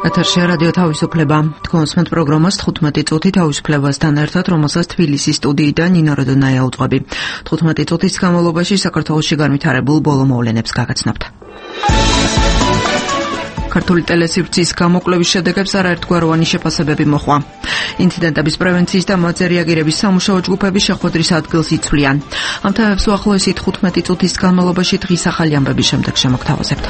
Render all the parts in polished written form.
ეთერში რადიო თავისუფლება. თქვენ პროგრამას 15 წუთი თავისუფლებასთან ერთად, რომელსაც თბილისის სტუდიიდან ნინო როდონაია უძღვები. 15 წუთის განმავლობაში საქართველოში განვითარებულ ბოლო მოვლენებს გაგაცნობთ. ქართული ტელესივრცის გამოკვლევის შედეგებს არაერთგვაროვანი შეფასებები მოჰყვა. ინციდენტების პრევენციის და მათზე რეაგირების სამუშაო ჯგუფები შეხვედრის ადგილს იცვლიან. ამ თემებს უახლოესი 15 წუთის განმავლობაში დღის ახალი ამბების შემდეგ შემოგთავაზებთ.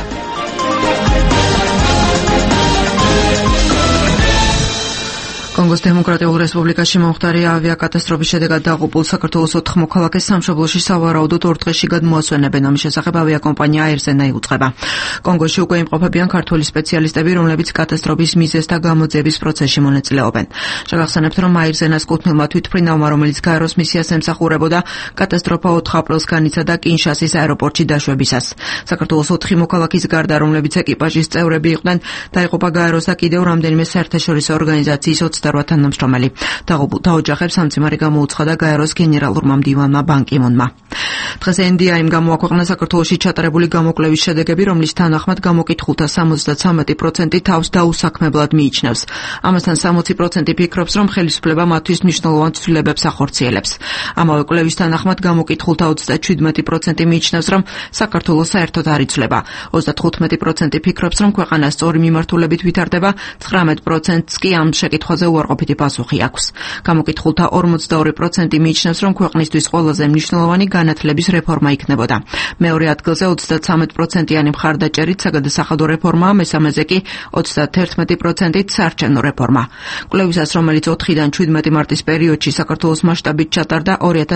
კონგოს დემოკრატიულ რესპუბლიკაში მომხდარი ავიაკატასტროფის შედეგად დაღუპულ საქართველოს 4 მოქალაქეს სამშობლოში სავარაუდოდ 2 დღეში გადმოასვენებენ. ამის შესახებ ავიაკომპანია Air-Zena იუწყება. კონგოში უკვე იმყოფებიან ქართული სპეციალისტები, რომლებიც კატასტროფის მიზეზს და გამოძიების პროცესში მონაწილეობენ. შეგახსენებთ, რომ Air-Zenas კუთვნილმა თვითმფრინავმა, რომელიც გაეროს მისიას ემსახურებოდა, კატასტროფა 4 აპრილს განიცადა კინშასის აეროპორტში დაშვებისას. საქართველოს 4 მოქალაქის გარდა, რომლებიც ეკიპაჟის წევრები იყვნენ, დაიღუპა გაეროს და კიდევ რამდენიმე საერთაშორისო ორგანიზაციის 28 თანამშრომელი. დაღუპულთა ოჯახებს სამძიმარი გამოუცხადა გაეროს გენერალურმა მდივანმა ბან კი მუნმა. დღეს NDI-მ გამოაქვეყნა საქართველოში ჩატარებული გამოკვლევის შედეგები, რომლის თანახმად გამოკითხულთა 73% თავს დაუსაქმებლად მიიჩნევს. ამასთან 60% ფიქრობს, რომ ხელისუფლება მათთვის მნიშვნელოვან ცვლილებებს ახორციელებს. ამავე კვლევის თანახმად გამოკითხულთა 37% მიიჩნევს, რომ საქართველოს საერთოდ არ იცვლება. 35% ფიქრობს, რომ ქვეყანა სწორი მიმართულებით ვითარდება, 19%-ს კი ამ შეკითხვაზე უარყოფითი პასუხი აქვს. გამოკითხულთა 42% მიიჩნევს, რომ ქვეყნისთვის ყველაზე მნიშვნელოვანი განათლების რეფორმა იქნებოდა. მეორე ადგილზე 33%-იანი მხარდაჭერით საგადასახადო რეფორმაა, მესამეზე კი 31%-ით საარჩევნო რეფორმა. კვლევისას, რომელიც 4-დან 17 მარტის პერიოდში საქართველოს მასშტაბით ჩატარდა,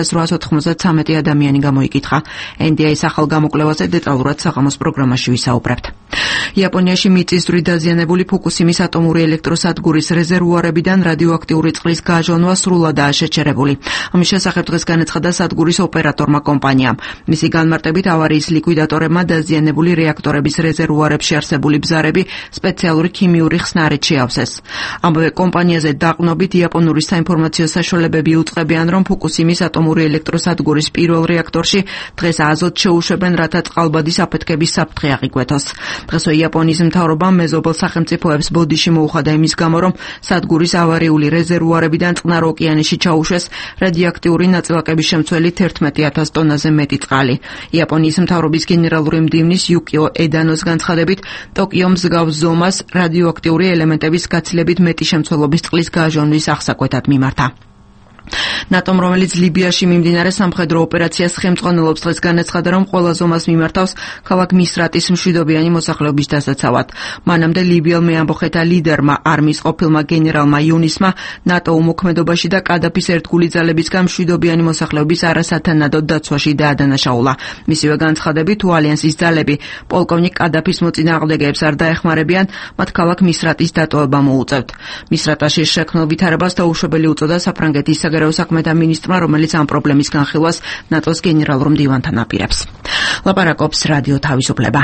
2893 ადამიანი გამოიკითხა. NDI-ის ახალ გამოკვლევაზე დეტალურად საღამოს პროგრამაში ვისაუბრებთ. იაპონიაში მიწისძვრით დაზიანებული ფუკუსიმის ატომური ელექტროსადგურის რეზერვუარებიდან რადიოაქტიური წყლის გაჟონვა სრულადაა შეჩერებული. ამის შესახებ დღეს განაცხადა სადგურის ოპერატორმა კომპანიამ. მისი განმარტებით ავარიის ლიკვიდატორებმა დაზიანებული რეაქტორების რეზერვუარებში არსებული ბზარები სპეციალური ქიმიური ხსნარით შეავსეს. ამავე კომპანიაზე დაყრდნობით იაპონური საინფორმაციო საშუალებები უწყებიან, რომ ფუკუსიმის ატომური ელექტროსადგურის პირველ რეაქტორში დღეს აზოტს შეუშვებენ, რათა წყალბადის აფეთქების საფრთხე აღიკვეთოს. დღესვე იაპონიის მთავრობამ მეზობელ სახელმწიფოებს ბოდიში მოუხადა იმის გამო, რომ სადგურის ავარიული რეზერვუარებიდან წყნარ ოკეანეში ჩაუშვეს რადიოაქტიური ნაწილაკების შემცველი 11,000 ტონაზე მეტი წყალი. იაპონიის მთავრობის გენერალური მდივნის იუკიო ედანოს განცხადებით, ტოკიო მსგავს ზომას რადიოაქტიური ელემენტების გაცილებით მეტი შემცველობის წყლის გაჟონვის აღსაკვეთად მიმართა. ნატომ, რომელიც ლიბიაში მიმდინარე სამხედრო ოპერაციას ხელმძღვანელობს, დღეს განაცხადა, რომ ყველა ზომას მიმართავს ქალაქ მისრატის მშვიდობიანი მოსახლეობის დასაცავად. მანამდე ლიბიელ მეამბოხეთა ლიდერმა, არმიის ყოფილმა გენერალმა იუნისმა ნატო უმოქმედობაში და კადაფის ერთგული ძალებისგან მშვიდობიანი მოსახლეობის არასათანადოდ დაცვაში დაადანაშაულა. მისივე განცხადებით, თუ ალიანსის ძალები პოლკოვნიკ კადაფის მოწინააღმდეგეებს არ დაეხმარებიან, მათ ქალაქ მისრატის დატოვება მოუწევთ. მისრატაში შექმნილ ვითარებას დაუშვებელი უწოდა საფრანგეთის საგარეო საქმეთა მინისტრმა, რომელიც ამ პრობლემის განხილვას ნატოს გენერალურ მდივანთან აპირებს. ლაპარაკობს რადიო თავისუფლება.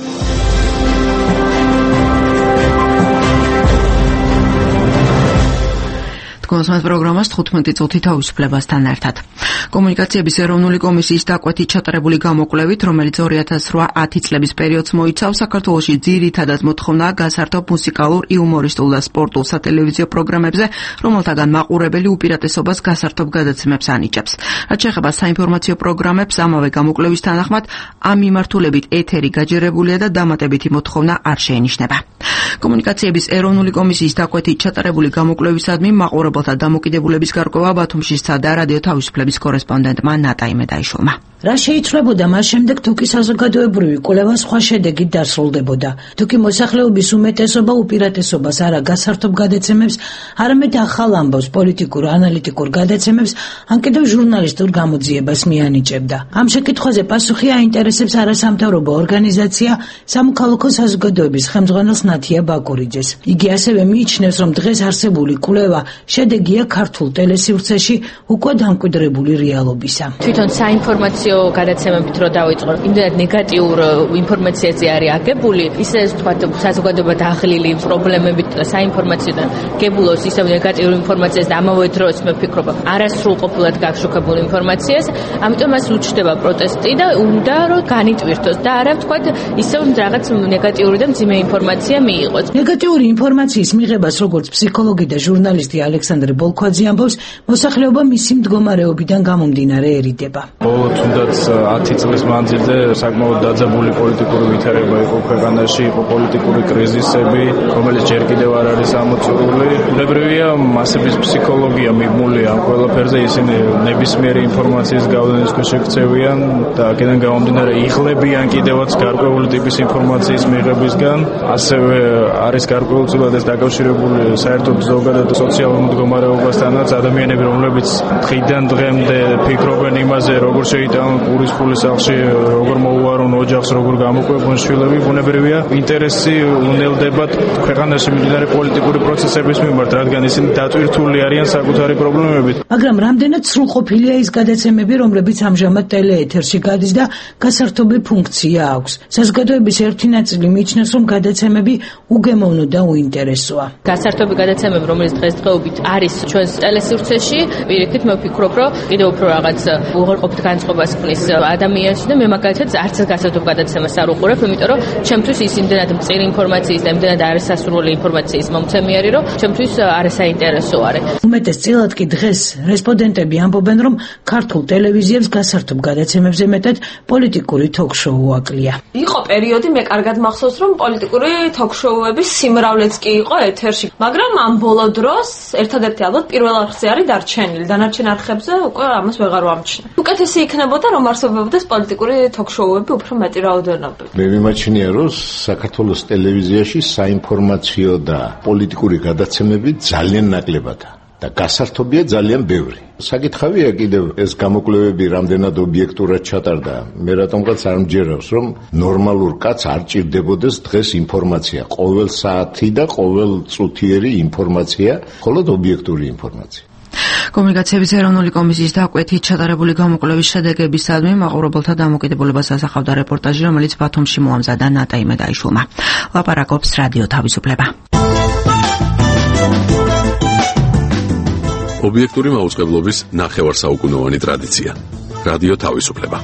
კონსმეთ პროგრამას 15 წუთი თავისუფლებასთან ერთად. კომუნიკაციების ეროვნული კომისიის დაკვეთით ჩატარებული გამოკვლევით, რომელიც 2008-10 წლების პერიოდს მოიცავს, საქართველოში ძირითადად მოთხოვნაა გასართობ მუსიკალურ, იუმორისტულ და სპორტულ სატელევიზიო პროგრამებზე, რომელთაგან მაყურებელი უპირატესობას გასართობ გადაცემებს ანიჭებს. რაც შეეხება საინფორმაციო პროგრამებს, ამავე გამოკვლევის თანახმად, ამ მიმართულებით ეთერი გაჯერებულია და დამატებითი მოთხოვნა არ შეინიშნება. კომუნიკაციების ეროვნული კომისიის დაკვეთით ჩატარებული გამოკვლევისადმი მაყურებელთა დამოკიდებულების გარკვევა ბათუმში სცადა რადიო თავისუფლების კორესპონდენტმა ნატა იმედაიშვილმა. რა შეიცვლებოდა მას შემდეგ, თუ კი საზოგადოებრივი კვლევა სხვა შედეგით დასრულდებოდა. თუ კი მოსახლეობის უმეტესობა უპირატესობას არა გასართობ გადაცემებს, არამედ ახალ ამბავს, პოლიტიკურ, ანალიტიკურ გადაცემებს, ან კიდევ ჟურნალისტურ გამოძიებას მიანიჭებდა. ამ შეკითხვაზე პასუხი აინტერესებს არასამთავრობო ორგანიზაცია სამოქალაქო საზოგადოების ხელმძღვანელს ნათია ბაკურიძეს. იგი ასევე მიიჩნევს, რომ დღეს არსებული კვლევა შედეგია ქართულ ტელესივრცეში უკვე დამკვიდრებული რეალობისა. თვითონ საინფორმაციო გადაცემებით რო დავიწყო, იმდენად ნეგატიურ ინფორმაციაზე არის აგებული, ისე ვთქვათ, საზოგადოება დაახლილი პრობლემებით საინფორმაციოდან გებულობს ისევ ნეგატიურ ინფორმაციას და ამავე დროს მე ვფიქრობ, არასრულყოფილად გაშუქებულ ინფორმაციას, ამიტომ მას უჩნდება პროტესტი და უნდა რომ განიტვირთოს და არა ვთქვათ, ისევ რაღაც ნეგატიური და მძიმე ინფორმაცია მიიღოს. ნეგატიური ინფორმაციის მიღებას, როგორც ფსიქოლოგი და ჟურნალისტი ალექსანდრე ბოლქვაძე ამბობს, მოსახლეობა მისი მდგომარეობიდან გამომდინარე ერიდება. თუნდაც 10 წლის მანძილზე საკმაოდ დაძაბული პოლიტიკური ვითარება იყო ქვეყანაში, იყო პოლიტიკური კრიზისები, რომელიც ჯერ კიდევ არ არის ამოწურული. ბუნებრივია, მასების ფსიქოლოგია მიბმული ამ ყველაფერზე, ისინი ნებისმიერი ინფორმაციის გავლენის ქვეშ ექცევიან და აქედან გამომდინარე იღლებიან კიდევაც გარკვეული ტიპის ინფორმაციის მიღებისგან. ასევე არის გარკვეულწილად ეს დაკავშირებული საერთოდ ზოგადად სოციალურ მდგომარეობასთანაც. ადამიანები, რომლებიც დღიდან დღემდე ფიქრობენ იმაზე, როგორ შეიტანონ პურის ფული სახლში, როგორ მოუარონ ოჯახს, როგორ გამოყვებონ შვილები, ბუნებრივია, ინტერესი უნელდებათ ქვეყანაში მიმდინარე პოლიტიკური პროცესების მიმართ, რადგან ისინი დატვირთული არიან საკუთარი პრობლემებით. მაგრამ რამდენად სრულყოფილია ის გადაცემები, რომლებიც ამჟამად ტელეეთერში გადის და გასართობი ფუნქცია აქვს. საზოგადოების ერთი ნაწილი მიიჩნევს, რომ გადაცემები უგემოვნო და უინტერესოა. გასართობი გადაცემები, რომელიც დღესდღეობით არის ჩვენს ტელესივრცეში, პირიქით მე ვფიქრობ, რომ კიდევ უფრო რაღაც უღელყოფით განწყობას ქმნის ადამიანში და მე მაგალითად არც გასართობ გადაცემას არ უყურებ, იმიტომ რომ ჩემთვის ის იმდენად მწირი ინფორმაციის და იმდენად არასასურველი ინფორმაციის მომცემი არის, რომ ჩემთვის არასაინტერესო არის. უმეტესწილად კი დღეს რესპონდენტები ამბობენ, რომ ქართულ ტელევიზიებს გასართობ გადაცემებზე მეტად პოლიტიკური თოქ-შოუ აკლია. იყო პერიოდი, მე კარგად მახსოვს, რომ პოლიტიკური თოქ-შოუების სიმრავლეც კი იყო ეთერში, მაგრამ ამ ბოლო დროს ერთადერთი ალბათ პირველ არხზე არის დარჩენილი. დანარჩენ არხებზე უკვე ამას ვეღარ ვამჩნევ. უკეთესი იქნებოდა, რომ არსებობდეს პოლიტიკური თოქ-შოუები უფრო მეტი რაოდენობით. მე მიმაჩნია, რომ საქართველოს ტელევიზიაში საინფორმაციო და პოლიტიკური გადაცემები ძალიან ნაკლებადაა და გასართობია ძალიან ბევრი. საკითხავია კიდევ ეს გამოკვლევები რამდენად ობიექტურად ჩატარდა. მე რატომღაც არ მჯერავს, რომ ნორმალურ კაცს არ ჭირდებოდეს დღეს ინფორმაცია, ყოველ საათი და ყოველ წუთიერი ინფორმაცია, მხოლოდ ობიექტური ინფორმაცია. კომუნიკაციების ეროვნული კომისიის დაკვეთით ჩატარებული გამოკვლევის შედეგებისადმი მაყურებელთა დამოკიდებულებას ასახავდა რეპორტაჟი, რომელიც ბათუმში მოამზადა ნატა იმედაიშვილმა. ლაპარაკობს რადიო თავისუფლება. ობიექტური მაუწყებლობის ნახევარსაუკუნოვანი ტრადიცია. რადიო თავისუფლება.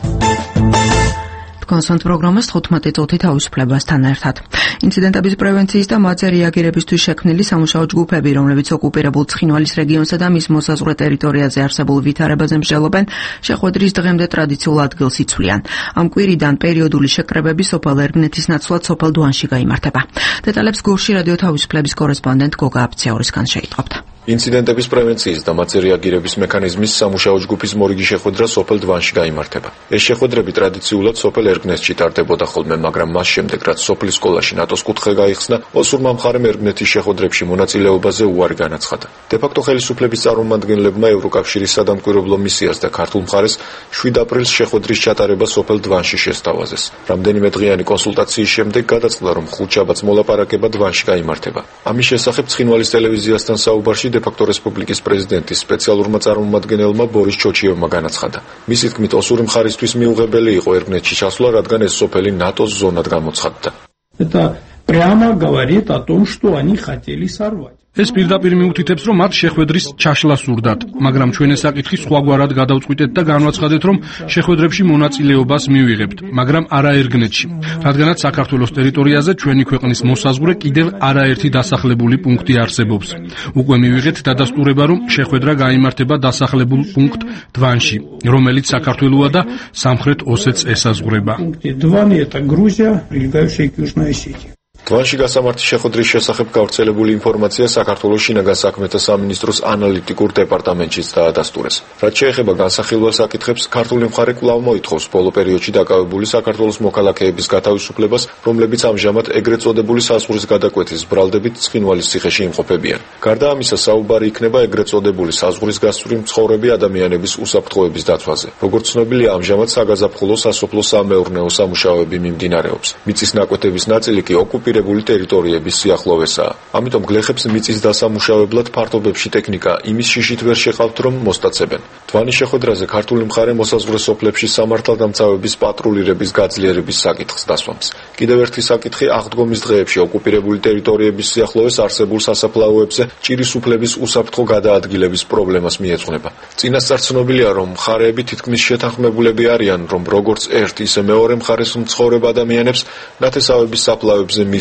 კონსონტ პროგრამას 15 წუთი თავისუფლებასთან ერთად. ინციდენტების პრევენციის და მათზე რეაგირებისთვის შექმნილი სამუშაო ჯგუფები, რომლებიც ოკუპირებულ ცხინვალის რეგიონსა და მის მოსაზღვრე ტერიტორიაზე არსებულ ვითარებაზე მსჯელობენ, შეხვედრის დღემდე ტრადიციულ ადგილს იცვლიან. ამ კვირიდან პერიოდული შეკრებები სოფელ ერგნეთის ნაცვლად სოფელ დვანში გაიმართება. დეტალებს გურში რადიო თავისუფლების კორესპონდენტ გოგა აფციაურისგან შეიტყობთ. ინციდენტების პრევენციის და მათზე რეაგირების მექანიზმის სამუშაო ჯგუფის მორიგი შეხვედრა სოფელ დვანში გაიმართება. ეს შეხვედრები ტრადიციულად სოფელ ერგნეთში ტარდებოდა ხოლმე, მაგრამ მას შემდეგ, რაც სოფლის სკოლაში ნატოს კუთხე გაიხსნა, ოსურმა მხარემ ერგნეთის შეხვედრებში მონაწილეობაზე უარი განაცხადა. დე-ფაქტო ხელისუფლების წარმომადგენლებმა ევროკავშირის სადამკვირვებლო მისიას და ქართულ მხარეს 7 აპრილს შეხვედრის ჩატარება სოფელ დვანში შესთავაზეს. რამდენიმე დღიანი კონსულტაციის შემდეგ გადაწყდა, რომ ხუთშაბათს მოლაპარაკება დვანში გაიმართება. ამის შესახებ ცხინვალის ტელევიზიასთან საუბარში დე-ფაქტო რესპუბლიკის პრეზიდენტის სპეციალურმა წარმომადგენელმა ბორის ჩოჩიევმა განაცხადა. მისი თქმით, ოსური მხარისთვის მიუღებელი იყო ერგნეთში ჩასვლა, რადგან ეს სოფელი ნატოს ზონად გამოცხადდა. Это прямо говорит о том, что они хотели сорвать. ეს პირდაპირ მიუთითებს, რომ მათ შეხვედრის ჩაშლა სურდათ, მაგრამ ჩვენ ეს საკითხი სხვაგვარად გადავწყვიტეთ და განვაცხადეთ, რომ შეხვედრებში მონაწილეობას მივიღებთ, მაგრამ არა ერგნეთში, რადგანაც საქართველოს ტერიტორიაზე ჩვენი ქვეყნის მოსაზღვრე კიდევ არაერთი დასახლებული პუნქტი არსებობს. უკვე მივიღეთ დადასტურება, რომ შეხვედრა გაიმართება დასახლებულ პუნქტ დვანში, რომელიც საქართველოა და სამხრეთ ოსეთს ესაზღვრება. Двани это Грузия, прилегающая к Южной Осетии. დვანში გასამართი შეხვედრის შესახებ გავრცელებული ინფორმაცია საქართველოს შინაგან საქმეთა სამინისტროს ანალიტიკურ დეპარტამენტშიც დაადასტურეს. რაც შეეხება განსახილველ საკითხებს, ქართული მხარე კვლავ მოითხოვს ბოლო პერიოდში დაკავებული საქართველოს მოქალაქეების გათავისუფლებას, რომლებიც ამჟამად ეგრეთ წოდებული საზღვრის გადაკვეთის ბრალდებით ცხინვალის ციხეში იმყოფებიან. გარდა ამისა, საუბარი იქნება ეგრეთ წოდებული საზღვრის გასწვრივ მცხოვრები ადამიანების უსაფრთხოების დაცვაზე. როგორც ცნობილია, ამჟამად საგაზაფხულო სასოფლო სამეურნეო სამუშაოები მიმდინარეობს. მიწის ნაკვეთების ნაწილი კი ოკუპირებული ტერიტორიების სიახლოვესაა. ამიტომ გლეხებს მიწის დასამუშავებლად ფართობებში ტექნიკა იმის შიშით ვერ შეყავთ, რომ მოსტაცებენ. დვანის შეხვედრაზე ქართული მხარე მოსაზღვრე სოფლებში სამართალდამცავების პატრულირების გაძლიერების საკითხს დასვამს. კიდევ ერთი საკითხი აღდგომის დღეებში ოკუპირებული ტერიტორიების სიახლოვეს არსებულ სასაფლაოებზე ჭირის უფლების უსაფრთხო გადაადგილების პრობლემას მიეძღვნება. წინასწარ ცნობილია, რომ მხარეები თითქმის შეთანხმებულები არიან, რომ როგორც ერთ, ისე მეორე მხარეს მცხოვრებ ადამიანებს ნათესავების საფლავებზე მის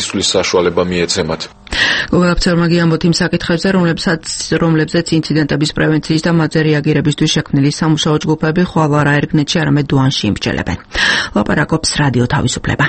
მისვლის საშუალება მიეცემათ. გოგოლაფცევმა გიამბოთ იმ საკითხებზე, რომლებზეც ინციდენტების პრევენციის და მათზე რეაგირებისთვის შექმნილი სამუშაო ჯგუფები ხვალ არა ერგნეთში, არამედ დუანში იმსჯელებენ. ლაპარაკობს რადიო თავისუფლება.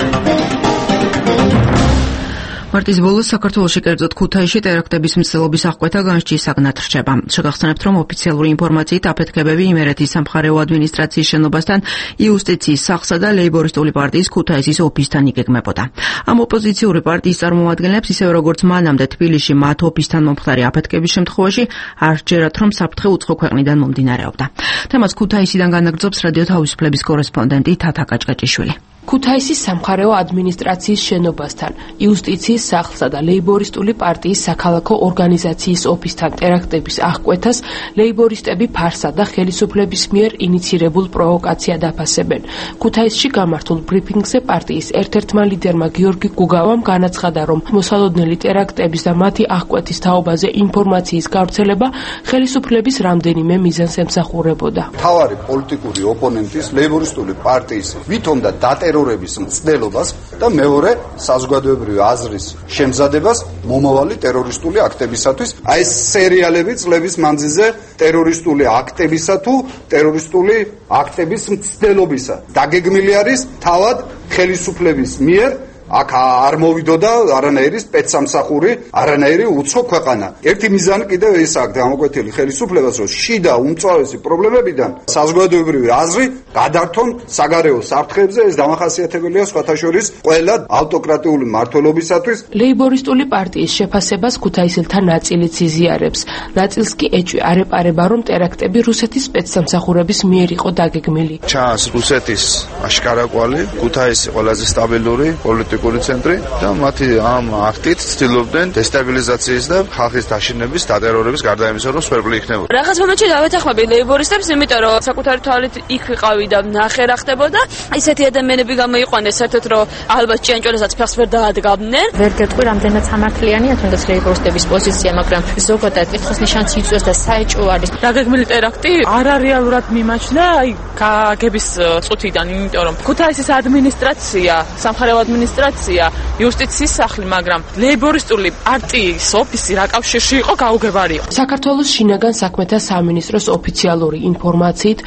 მარტის ბოლოს საქართველოში კერძოდ ქუთაისში ტერაქტების მცდელობის აღკვეთა განსჯის საგნად რჩება. შეგახსენებთ, რომ ოფიციალური ინფორმაციით აფეთქებები იმერეთის სამხარეო ადმინისტრაციის შენობასთან, იუსტიციის სახლსა და ლეიბორისტული პარტიის ქუთაისის ოფისთან იგეგმებოდა. ამ ოპოზიციური პარტიის წარმომადგენლებს, ისევე როგორც მანამდე თბილისში მათ ოფისთან მომხდარი აფეთქების შემთხვევაში, არ სჯერათ, რომ საფრთხე უცხო ქვეყნიდან მომდინარეობდა. თემას ქუთაისიდან განაგრძობს რადიო თავისუფლების კორესპონდენტი თათა კაჭკაჭიშვილი. ქუთაისის სამხარეო ადმინისტრაციის შენობასთან, იუსტიციის სახლსა და ლეიბორისტული პარტიის საქალაქო ორგანიზაციის ოფისთან ტერაქტების აღკვეთას ლეიბორისტები ფარსა და ხელისუფლების მიერ ინიცირებულ პროვოკაციად აფასებენ. ქუთაისში გამართულ ბრიფინგზე პარტიის ერთ-ერთმა ლიდერმა გიორგი გუგავამ განაცხადა, რომ მოსალოდნელი ტერაქტების და მათი აღკვეთის თაობაზე ინფორმაციის გავრცელება ხელისუფლების რამდენიმე მიზანს ემსახურებოდა. მთავარი პოლიტიკური ოპონენტის ლეიბორისტული პარტიის ვითომ და ტერორების მცდელობას და მეორე საზოგადოებრივი აზრის შემზადებას მომავალი ტერორისტული აქტებისათვის. აი ეს სერიალები წლების მანძილზე ტერორისტული აქტებისა თუ ტერორისტული აქტების მცდელობისა დაგეგმილი არის თავად ხელისუფლების მიერ. აქ არ მოვიდოდა არანაირი სპეცსამსახური, არანაირი უცხო ქვეყანა. ერთი მიზანი კიდევ ეს აქვს გამოკვეთილი ხელისუფლებას, რომ შიდა უმწვავესი პრობლემებიდან საზოგადოებრივი აზრი გადართონ საგარეო საფრთხეებზე. ეს დამახასიათებელია სხვათა შორის ყველა ავტოკრატიული მმართველობისათვის. ლეიბორისტული პარტიის შეფასებას ქუთაისელთა ნაწილიც იზიარებს. ნაწილს კი ეჭვი არ ეპარება, რომ ტერაქტები რუსეთის სპეცსამსახურების მიერ იყო დაგეგმილი. ჩანს რუსეთის აშკარა კვალი, ქუთაისი ყველაზე სტაბილური პოლიტიკური ცენტრი და მათი ამ აქტით ცდილობდნენ დესტაბილიზაციის და ხალხის დაშინების, დატერორების გარდა იმისა, რომ სვერპლი იქნებოდა. რაღაც მომენტში დავეთანხმები ლეიბორისტებს, იმიტომ რომ საკუთარი თვალით იქ ვიყავი და ნახე რა ხდებოდა. ისეთი ადამიანები გამოიყვანეს საერთოდ, რომ ალბათ ჭიანჭველასაც ფეხს ვერ დაადგამდნენ. ვერ გეტყვი, რამდენად სამართლიანია თუნდაც ლეიბორისტების პოზიცია, მაგრამ ზოგადად კითხვის ნიშანს იწვევს და საეჭვო არის. დაგეგმილი ტერაქტი არარეალურად მიმაჩნდა აი გაგების წუთიდან, იმიტომ რომ ქუთაისის ადმინისტრაცია, სამხარეო ადმინისტრაცია, იუსტიციის სახლი, მაგრამ ლეიბორისტული პარტიის ოფისი რა კავშირში იყო გაუგებარი. საქართველოს შინაგან საქმეთა სამინისტროს ოფიციალური ინფორმაციით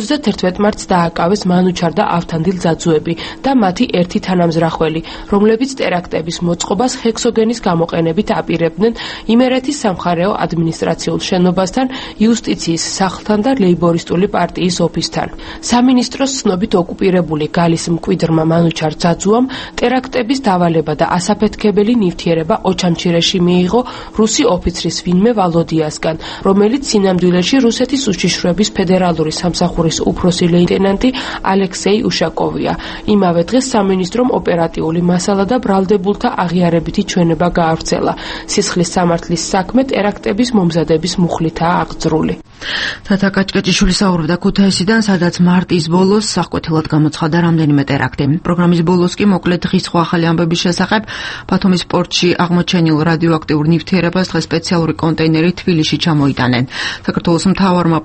31 მარტს დააკავეს მანუჩარ და ავთანდილ ძაძუები და მათი ერთი თანამზრახველი, რომლებიც ტერაქტების მოწყობას ჰექსოგენის გამოყენებით აპირებდნენ იმერეთის სამხარეო ადმინისტრაციულ შენობასთან, იუსტიციის სახლთან და ლეიბორისტული პარტიის ოფისთან. სამინისტროს ცნობით ოკუპირებული გალის მკვიდრმა მანუჩარ ძაძუამ ტერაქტების დავალება და ასაფეთქებელი ნივთიერება ოჩამჩირეში მიიღო რუსი ოფიცრის ვინმე ვალოდიასგან, რომელიც სინამდვილეში რუსეთის უშიშროების ფედერალური სამსახურის უფროსი ლეიტენანტი ალექსეი უშაკოვია. იმავე დღეს სამინისტრომ ოპერატიული მასალა და ბრალდებულთა აღიარებითი ჩვენება გაავრცელა. სისხლის სამართლის საქმე ტერაქტების მომზადების მუხლითაა აღძრული. თათა კაჭკაჭიშვილი საუბრობდა ქუთაისიდან, სადაც მარტის ბოლოს საყოთელად გამოცხადა რამდენიმე ტერაქტი. პროგრამის ბოლოს კი მოკლედ დღის სხვა ახალი ამბების შესახებ ბათუმის პორტში აღმოჩენილ რადიოაქტიურ ნივთიერებას დღეს სპეციალური კონტეინერი თბილისში ჩამოიტანენ. საქართველოს მთავარმა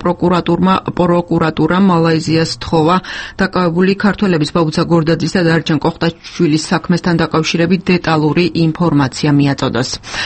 პროკურატურამ მალაიზიას თხოვა დაკავებული ქართველების ბაბუცა გორდაძის და დარჩენ კოხტაშვილის საქმესთან დაკავშირებით დეტალური ინფორმაცია მიაწოდოს.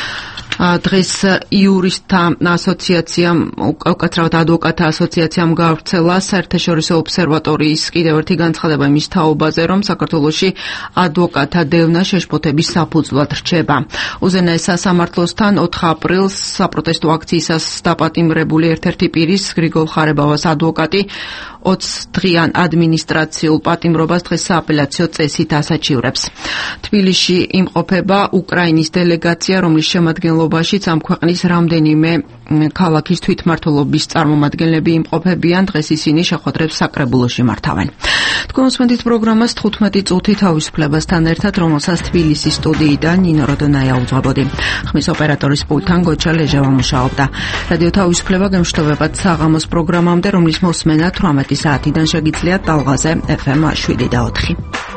დღეს იურისტთა ასოციაციამ, უკაცრავად ადვოკატთა ასოციაციამ გავრცელა საერთაშორისო ობსერვატორიის კიდევ ერთი განცხადება იმის თაობაზე, რომ საქართველოში ადვოკატთა დევნა შეშფოთების საფუძვლად რჩება. უზენაეს სასამართლოსთან 4 აპრილს საპროტესტო აქციისას დაპატიმრებული ერთ-ერთი პირის, გრიგოლ ხარებავას ადვოკატი 20 დღიან ადმინისტრაციულ პატიმრობას დღეს სააპელაციო წესით ასაჩივრებს. თბილისში იმყოფება უკრაინის დელეგაცია, რომლის შემადგენლობაშიც ამ ქვეყნის რამდენიმე ქალაქის თვითმმართველობის წარმომადგენლები იმყოფებიან. დღეს ისინი შეხვედრებს საკრებულოში მართავენ. თქვენ უსმენთ პროგრამას 15 წუთი თავისუფლებასთან ერთად, რომელსაც თბილისის სტუდიიდან ნინო როდონაია უძღვებოდი. ხმის ოპერატორის პულტთან გოჩა ლეჟავა მუშაობდა. რადიო თავისუფლება გემშვიდობებად საღამოს პროგრამამდე, რომლის მოსმენა 18 საათიდან შეგიძლიათ ტალღაზე FM 7 და 4.